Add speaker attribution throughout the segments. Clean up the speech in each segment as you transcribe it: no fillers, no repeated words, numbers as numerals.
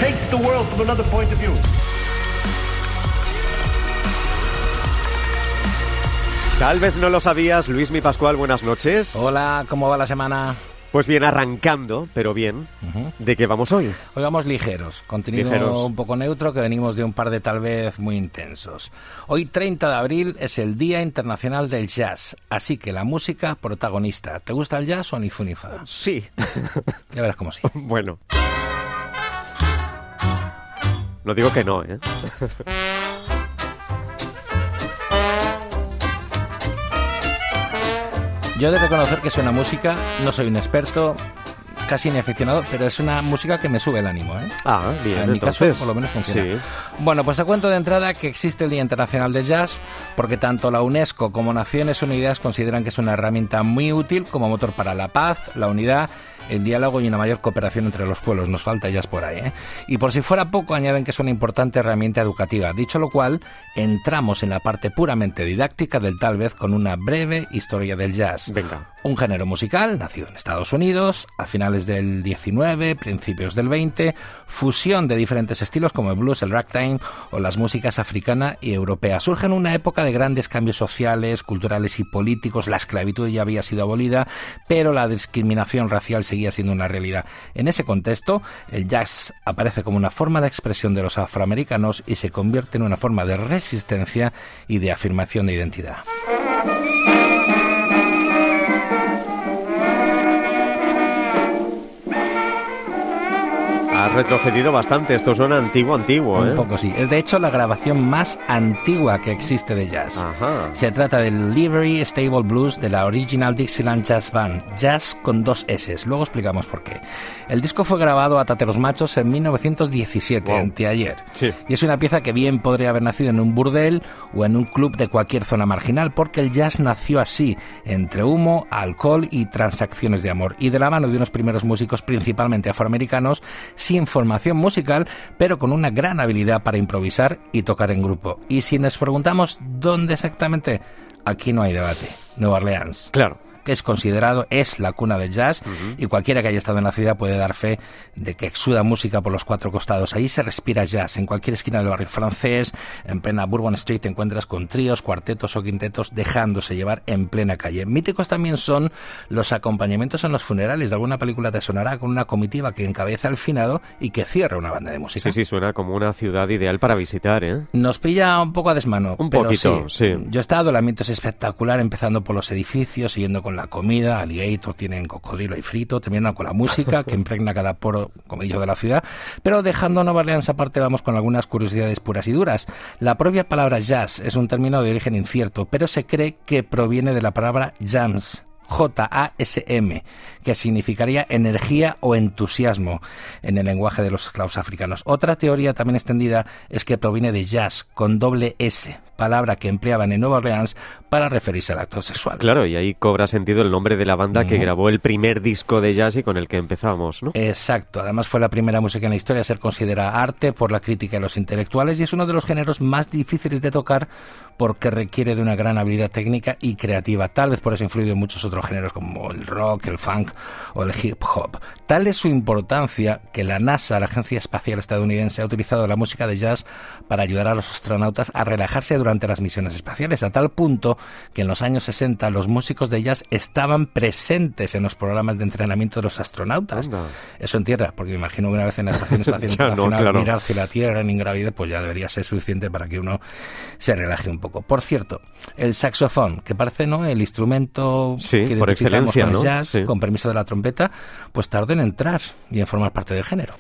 Speaker 1: take the world from another point of view.
Speaker 2: Tal vez no lo sabías, Luismi Pascual, buenas noches.
Speaker 3: Hola, ¿cómo va la semana?
Speaker 2: Pues bien, arrancando, pero bien. ¿De qué vamos hoy?
Speaker 3: Hoy vamos ligeros, contenido un poco neutro, que venimos de un par de tal vez muy intensos. Hoy, 30 de abril, es el Día Internacional del Jazz, así que la música protagonista. ¿Te gusta el jazz o ni fu ni fa?
Speaker 2: Sí.
Speaker 3: Ya verás cómo sí.
Speaker 2: Bueno. No digo que no, ¿eh?
Speaker 3: Yo he de reconocer que es una música, no soy un experto, casi ni aficionado, pero es una música que me sube el ánimo, ¿eh?
Speaker 2: Ah, bien,
Speaker 3: en mi
Speaker 2: entonces,
Speaker 3: caso, por lo menos funciona.
Speaker 2: Sí.
Speaker 3: Bueno, pues te cuento de entrada que existe el Día Internacional del Jazz porque tanto la UNESCO como Naciones Unidas consideran que es una herramienta muy útil como motor para la paz, la unidad, el diálogo y una mayor cooperación entre los pueblos. Nos falta jazz por ahí, ¿eh? Y por si fuera poco, añaden que es una importante herramienta educativa. Dicho lo cual, entramos en la parte puramente didáctica del tal vez con una breve historia del jazz.
Speaker 2: Venga.
Speaker 3: Un género musical nacido en Estados Unidos a finales del 19, principios del 20, fusión de diferentes estilos como el blues, el ragtime o las músicas africana y europea. Surge en una época de grandes cambios sociales, culturales y políticos. La esclavitud ya había sido abolida, pero la discriminación racial seguía siendo una realidad. En ese contexto, el jazz aparece como una forma de expresión de los afroamericanos y se convierte en una forma de resistencia y de afirmación de identidad.
Speaker 2: Has retrocedido bastante, esto suena antiguo, ¿eh?
Speaker 3: Un poco sí. Es de hecho la grabación más antigua que existe de jazz.
Speaker 2: Ajá.
Speaker 3: Se trata del Livery Stable Blues de la Original Dixieland Jazz Band, jazz con 2 S. Luego explicamos por qué. El disco fue grabado a Tate los Machos en 1917, wow. Anteayer.
Speaker 2: Sí.
Speaker 3: Y es una pieza que bien podría haber nacido en un burdel o en un club de cualquier zona marginal, porque el jazz nació así, entre humo, alcohol y transacciones de amor, y de la mano de unos primeros músicos principalmente afroamericanos, sin formación musical, pero con una gran habilidad para improvisar y tocar en grupo. Y si nos preguntamos dónde exactamente, aquí no hay debate. Nueva Orleans.
Speaker 2: Claro.
Speaker 3: Que es considerado, es la cuna del jazz, y cualquiera que haya estado en la ciudad puede dar fe de que exuda música por los 4 costados. Ahí se respira jazz. En cualquier esquina del barrio francés, en plena Bourbon Street, te encuentras con tríos, cuartetos o quintetos dejándose llevar en plena calle. Míticos también son los acompañamientos en los funerales. De alguna película te sonará, con una comitiva que encabeza al finado y que cierra una banda de música.
Speaker 2: Sí, suena como una ciudad ideal para visitar, ¿eh?
Speaker 3: Nos pilla un poco a desmano.
Speaker 2: Un
Speaker 3: pero
Speaker 2: poquito, sí.
Speaker 3: Yo he estado, el ambiente es espectacular, empezando por los edificios, siguiendo con la comida, alligator, tienen cocodrilo y frito, terminando con la música que impregna cada poro, como he dicho, de la ciudad. Pero dejando Nueva Orleans aparte, vamos con algunas curiosidades puras y duras. La propia palabra jazz es un término de origen incierto, pero se cree que proviene de la palabra jams, J-A-S-M, que significaría energía o entusiasmo en el lenguaje de los esclavos africanos. Otra teoría también extendida es que proviene de jazz, con doble S, palabra que empleaban en Nueva Orleans para referirse al acto sexual.
Speaker 2: Claro, y ahí cobra sentido el nombre de la banda que grabó el primer disco de jazz y con el que empezamos, ¿no?
Speaker 3: Exacto, además fue la primera música en la historia a ser considerada arte por la crítica y los intelectuales, y es uno de los géneros más difíciles de tocar porque requiere de una gran habilidad técnica y creativa. Tal vez por eso ha influido en muchos otros géneros como el rock, el funk o el hip hop. Tal es su importancia que la NASA, la Agencia Espacial Estadounidense, ha utilizado la música de jazz para ayudar a los astronautas a relajarse durante las misiones espaciales, a tal punto que en los años 60 los músicos de jazz estaban presentes en los programas de entrenamiento de los astronautas.
Speaker 2: Anda.
Speaker 3: Eso en tierra, porque me imagino que una vez en la Estación Espacial Internacional,
Speaker 2: claro,
Speaker 3: mirar hacia la Tierra en ingravidez, pues ya debería ser suficiente para que uno se relaje un poco. Por cierto, el saxofón, que parece, ¿no?, el instrumento que
Speaker 2: por excelencia,
Speaker 3: con el
Speaker 2: ¿no?
Speaker 3: jazz, con permiso de la trompeta, pues tardó en entrar y en formar parte del género.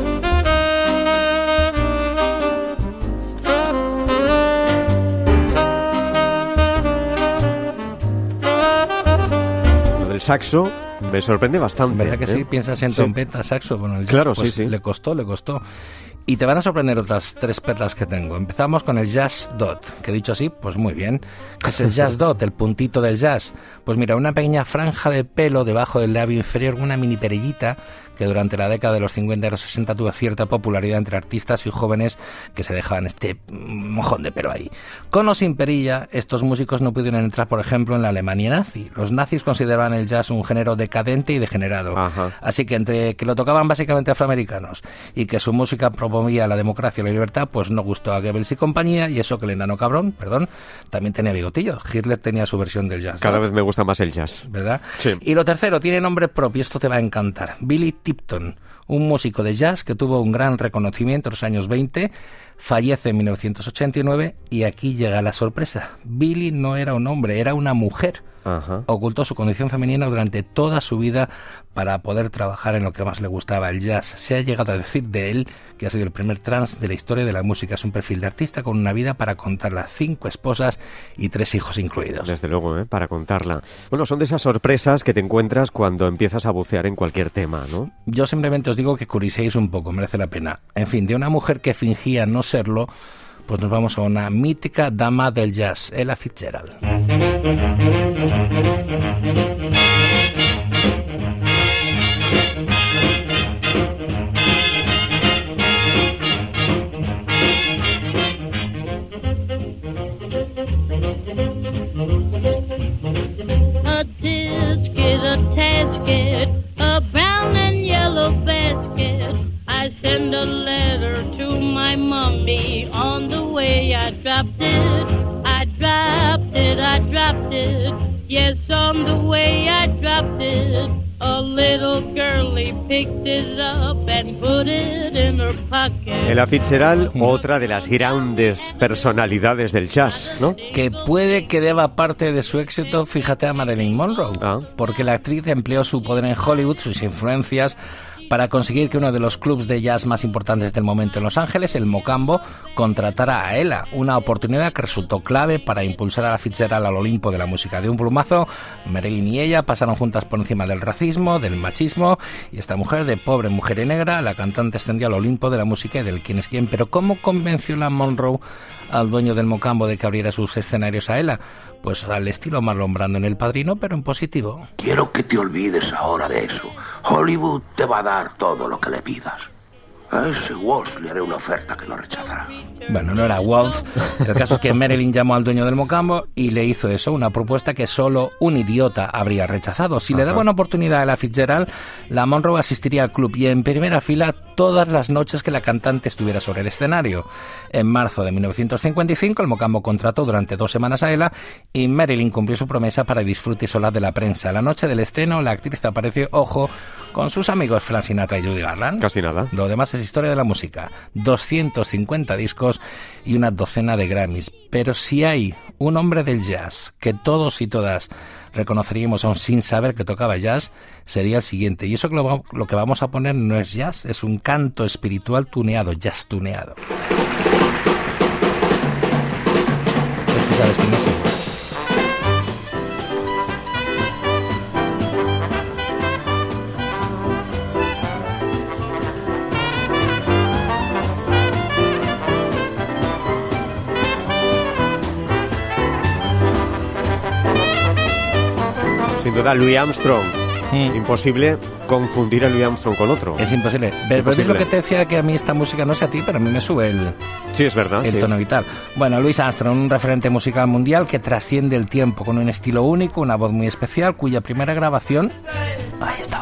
Speaker 2: El saxo me sorprende bastante.
Speaker 3: ¿Verdad que sí? Piensas en trompeta, saxo, bueno, el jazz,
Speaker 2: claro,
Speaker 3: pues
Speaker 2: sí.
Speaker 3: le costó. Y te van a sorprender otras 3 perlas que tengo. Empezamos con el Jazz Dot, que dicho así, pues muy bien. ¿Qué es el Jazz Dot, el puntito del jazz? Pues mira, una pequeña franja de pelo debajo del labio inferior, una mini perillita que durante la década de los 50 y los 60 tuvo cierta popularidad entre artistas y jóvenes que se dejaban este mojón de pelo ahí. Con o sin perilla, estos músicos no pudieron entrar, por ejemplo, en la Alemania nazi. Los nazis consideraban el jazz un género decadente y degenerado. Ajá. Así que entre que lo tocaban básicamente afroamericanos y que su música promovía la democracia y la libertad, pues no gustó a Goebbels y compañía, y eso que el enano cabrón, también tenía bigotillo. Hitler tenía su versión del jazz.
Speaker 2: Cada vez me gusta más el jazz.
Speaker 3: ¿Verdad?
Speaker 2: Sí.
Speaker 3: Y lo tercero, tiene nombre propio, esto te va a encantar. Billy Tipton, un músico de jazz que tuvo un gran reconocimiento en los años 20, fallece en 1989 y aquí llega la sorpresa. Billy no era un hombre, era una mujer. Ajá. Ocultó su condición femenina durante toda su vida para poder trabajar en lo que más le gustaba, el jazz. Se ha llegado a decir de él que ha sido el primer trans de la historia de la música. Es un perfil de artista con una vida para contarla, 5 esposas y 3 hijos incluidos.
Speaker 2: Desde luego, para contarla. Bueno, son de esas sorpresas que te encuentras cuando empiezas a bucear en cualquier tema, ¿no?
Speaker 3: Yo simplemente os digo que curioséis un poco, merece la pena. En fin, de una mujer que fingía no serlo, pues nos vamos a una mítica dama del jazz, Ella Fitzgerald.
Speaker 4: A tisket, a tasket, a brown and yellow basket. I send a letter to my mommy. On the way I dropped it, I dropped it, I dropped it. Yes, on the way I dropped it. A little girlie picked it up and put it in her pocket.
Speaker 2: Ella Fitzgerald, otra de las grandes personalidades del jazz, ¿no?
Speaker 3: Que puede que deba parte de su éxito, fíjate, a Marilyn Monroe. Porque la actriz empleó su poder en Hollywood, sus influencias, para conseguir que uno de los clubs de jazz más importantes del momento en Los Ángeles, el Mocambo, contratara a Ella, una oportunidad que resultó clave para impulsar a la Fitzgerald al Olimpo de la música. De un plumazo, Marilyn y ella pasaron juntas por encima del racismo, del machismo, y esta mujer, de pobre mujer y negra, la cantante ascendió al Olimpo de la música y del quién es quién. Pero ¿cómo convenció la Monroe al dueño del Mocambo de que abriera sus escenarios a Ella? Pues al estilo Marlon Brando en El Padrino, pero en positivo.
Speaker 5: Quiero que te olvides ahora de eso. Hollywood te va a dar todo lo que le pidas. A ese Wolf le haré una oferta que no rechazará.
Speaker 3: Bueno, no era Wolf. El caso es que Marilyn llamó al dueño del Mocambo y le hizo eso, una propuesta que solo un idiota habría rechazado. Si le daba una oportunidad a la Fitzgerald, la Monroe asistiría al club y en primera fila todas las noches que la cantante estuviera sobre el escenario. En marzo de 1955, el Mocambo contrató durante 2 semanas a Ella y Marilyn cumplió su promesa para disfrute solar de la prensa. La noche del estreno, la actriz apareció, ojo, con sus amigos Frank Sinatra y Judy Garland.
Speaker 2: Casi nada.
Speaker 3: Lo demás es historia de la música. 250 discos y una docena de Grammys. Pero si hay un hombre del jazz que todos y todas reconoceríamos aún sin saber que tocaba jazz, sería el siguiente. Y eso que lo que vamos a poner no es jazz, es un canto espiritual tuneado, jazz tuneado. ¿Sabes quién es?
Speaker 2: Sin duda, Louis Armstrong. Imposible confundir a Louis Armstrong con otro.
Speaker 3: Es imposible. Pero es lo que te decía, que a mí esta música, no sé a ti, pero a mí me sube
Speaker 2: sí, es verdad,
Speaker 3: el tono vital. Bueno, Louis Armstrong, un referente musical mundial que trasciende el tiempo, con un estilo único, una voz muy especial, cuya primera grabación... Ahí está.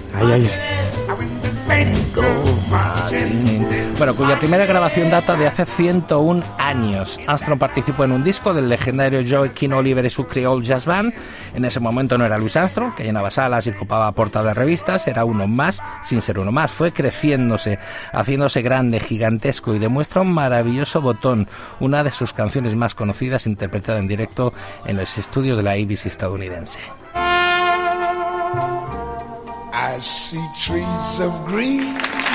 Speaker 3: Bueno, cuya primera grabación data de hace 101 años. Armstrong participó en un disco del legendario Joaquin Oliver y su Creole Jazz Band. En ese momento no era Louis Armstrong, que llenaba salas y copaba portadas de revistas, era uno más, sin ser uno más. Fue creciéndose, haciéndose grande, gigantesco, y demuestra un maravilloso botón, una de sus canciones más conocidas, interpretada en directo en los estudios de la ABC estadounidense.
Speaker 6: I see trees of green,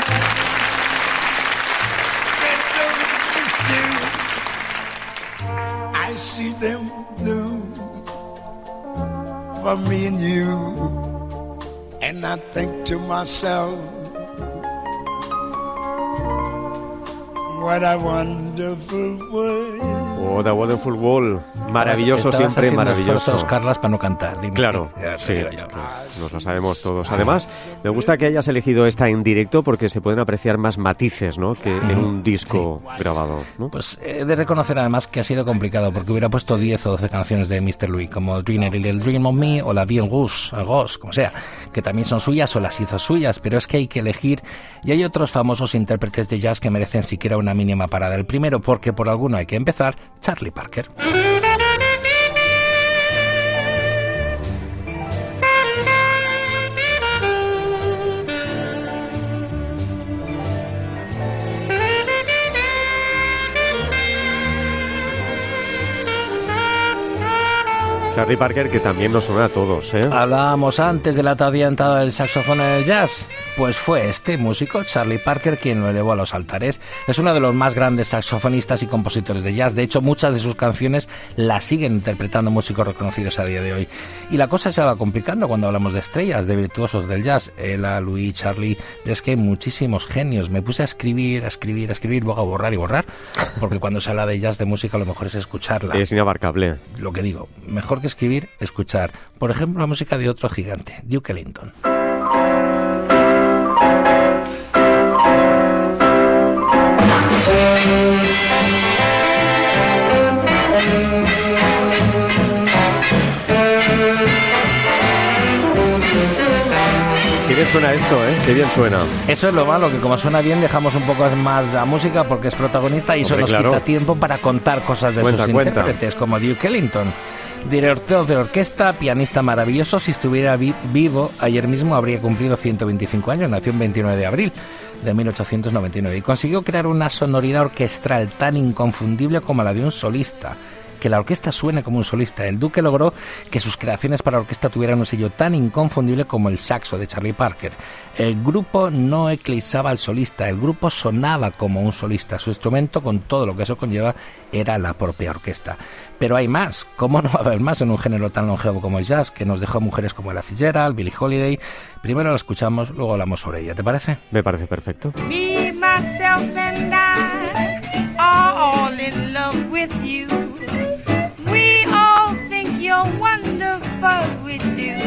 Speaker 6: I see them blue for me and you, and I think to myself, what a wonderful world.
Speaker 2: Oh, The Wonderful World. Maravilloso, siempre maravilloso.
Speaker 3: Carlas, para no cantar. Dime.
Speaker 2: Claro, sí, nos lo sabemos todos. Además, me gusta que hayas elegido esta en directo porque se pueden apreciar más matices, ¿no?, que en un disco grabado, ¿no?
Speaker 3: Pues he de reconocer además que ha sido complicado porque hubiera puesto 10 o 12 canciones de Mr. Louis, como Dream a Little Dream of Me o La Vie en Rouge, como sea, que también son suyas o las hizo suyas, pero es que hay que elegir y hay otros famosos intérpretes de jazz que merecen siquiera una mínima parada. El primero, porque por alguno hay que empezar, Charlie Parker.
Speaker 2: Charlie Parker, que también nos suena a todos, ¿eh?
Speaker 3: Hablábamos antes de la adiantada del saxofón en el jazz. Pues fue este músico, Charlie Parker, quien lo elevó a los altares. Es uno de los más grandes saxofonistas y compositores de jazz. De hecho, muchas de sus canciones las siguen interpretando músicos reconocidos a día de hoy. Y la cosa se va complicando cuando hablamos de estrellas, de virtuosos del jazz. Ella, Louis, Charlie... Pero es que hay muchísimos genios. Me puse a escribir, luego a borrar y borrar. Porque cuando se habla de jazz, de música, lo mejor es escucharla.
Speaker 2: Es inabarcable.
Speaker 3: Lo que digo, mejor que escribir, escuchar. Por ejemplo, la música de otro gigante, Duke Ellington.
Speaker 2: Qué bien suena esto, ¿eh? Qué bien suena.
Speaker 3: Eso es lo malo, que como suena bien dejamos un poco más de la música porque es protagonista y eso nos quita tiempo para contar cosas de sus intérpretes, como Duke Ellington. Director de orquesta, pianista maravilloso. Si estuviera vivo ayer mismo habría cumplido 125 años. Nació el 29 de abril de 1899 y consiguió crear una sonoridad orquestral tan inconfundible como la de un solista. Que la orquesta suene como un solista. El Duque logró que sus creaciones para orquesta tuvieran un sello tan inconfundible como el saxo de Charlie Parker. El grupo no eclipsaba al solista, el grupo sonaba como un solista. Su instrumento, con todo lo que eso conlleva, era la propia orquesta. Pero hay más. ¿Cómo no va a haber más en un género tan longevo como el jazz, que nos dejó mujeres como Ella Fitzgerald, Billie Holiday? Primero la escuchamos, luego hablamos sobre ella. ¿Te parece?
Speaker 2: Me parece perfecto.
Speaker 7: Me, myself and I are all in love with you. We all think you're wonderful, we do.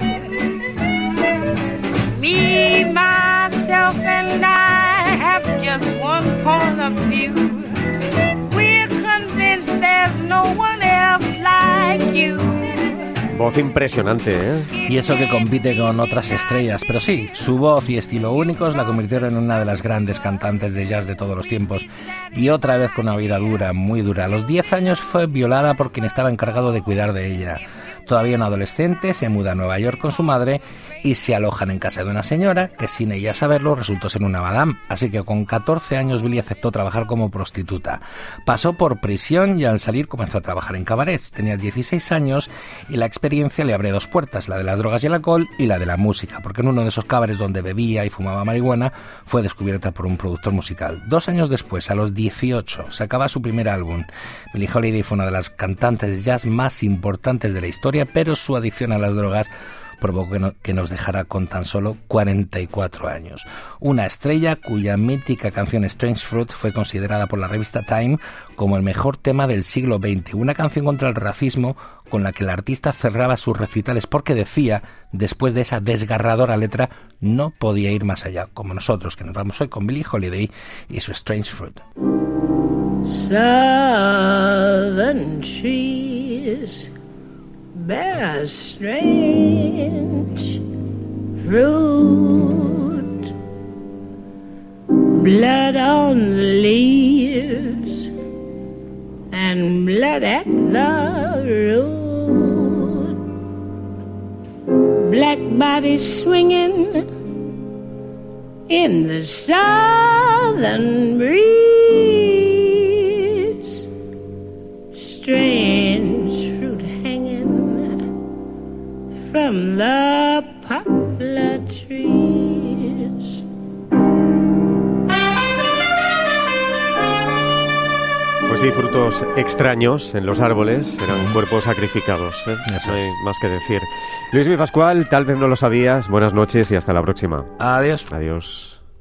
Speaker 7: Me, myself and I have just one point of view. We're convinced there's no one else like you.
Speaker 2: Voz impresionante, ¿eh?
Speaker 3: Y eso que compite con otras estrellas, pero sí, su voz y estilo únicos la convirtieron en una de las grandes cantantes de jazz de todos los tiempos. Y otra vez con una vida dura, muy dura. A los 10 años fue violada por quien estaba encargado de cuidar de ella. Todavía un adolescente, se muda a Nueva York con su madre y se alojan en casa de una señora que, sin ella saberlo, resultó ser una madame. Así que con 14 años Billie aceptó trabajar como prostituta. Pasó por prisión y al salir comenzó a trabajar en cabarets. Tenía 16 años y la experiencia le abrió dos puertas, la de las drogas y el alcohol y la de la música, porque en uno de esos cabarets donde bebía y fumaba marihuana fue descubierta por un productor musical. 2 años después, a los 18, sacaba su primer álbum. Billie Holiday fue una de las cantantes de jazz más importantes de la historia, pero su adicción a las drogas provocó que nos dejara con tan solo 44 años. Una estrella cuya mítica canción Strange Fruit fue considerada por la revista Time como el mejor tema del siglo XX. Una canción contra el racismo con la que el artista cerraba sus recitales porque decía, después de esa desgarradora letra, no podía ir más allá, como nosotros, que nos vamos hoy con Billie Holiday y su Strange Fruit.
Speaker 4: Southern trees bear strange fruit, blood on the leaves and blood at the root, black bodies swinging in the southern breeze, strange fruit hanging from the poplar trees.
Speaker 2: Pues sí, frutos extraños en los árboles, eran cuerpos sacrificados, ¿eh? No hay más que decir. Luis Mi Pascual, tal vez no lo sabías, buenas noches y hasta la próxima.
Speaker 3: Adiós.
Speaker 2: Adiós.